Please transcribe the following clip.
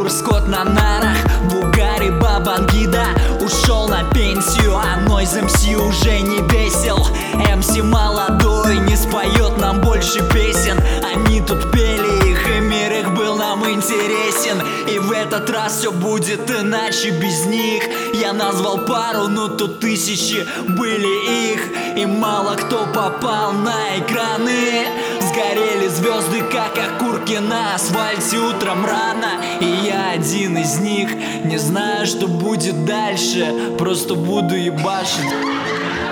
Артур Скотт на нарах, Бугари Бабангида ушел на пенсию, а Нойз МС уже не весел. МС молодой не споет нам больше песен. Они тут пели их, и мир их был нам интересен. И в этот раз все будет иначе без них. Я назвал пару, но тут тысячи были их, и мало кто попал на экраны. Сгорели звезды, как окурки на асфальте утром рано. И я один из них, не знаю, что будет дальше, просто буду ебашить.